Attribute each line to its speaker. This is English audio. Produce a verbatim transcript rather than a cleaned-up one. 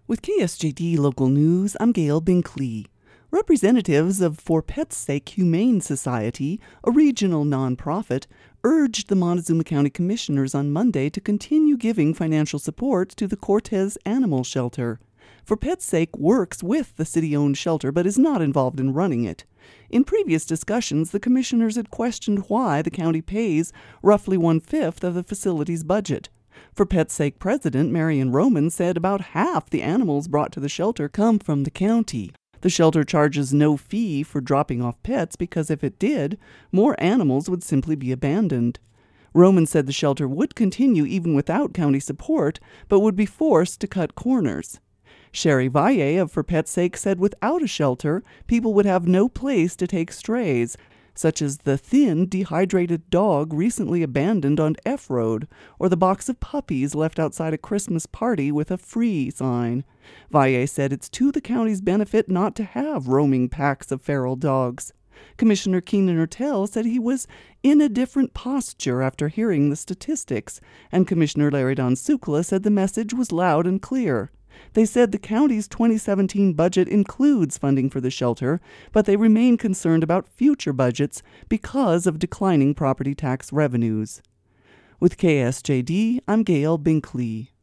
Speaker 1: With K S J D Local News, I'm Gail Binkley. Representatives of For Pets' Sake Humane Society, a regional nonprofit, urged the Montezuma County Commissioners on Monday to continue giving financial support to the Cortez Animal Shelter. For Pets' Sake works with the city-owned shelter but is not involved in running it. In previous discussions, the commissioners had questioned why the county pays roughly one-fifth of the facility's budget. For Pets' Sake President Marion Roman said about half the animals brought to the shelter come from the county. The shelter charges no fee for dropping off pets because if it did, more animals would simply be abandoned. Roman said the shelter would continue even without county support, but would be forced to cut corners. Sherry Valle of For Pets' Sake said without a shelter, people would have no place to take strays, such as the thin, dehydrated dog recently abandoned on F Road, or the box of puppies left outside a Christmas party with a free sign. Valle said it's to the county's benefit not to have roaming packs of feral dogs. Commissioner Keenan Ertel said he was in a different posture after hearing the statistics, and Commissioner Larry Don Sukla said the message was loud and clear. They said the county's twenty seventeen budget includes funding for the shelter, but they remain concerned about future budgets because of declining property tax revenues. With K S J D, I'm Gail Binkley.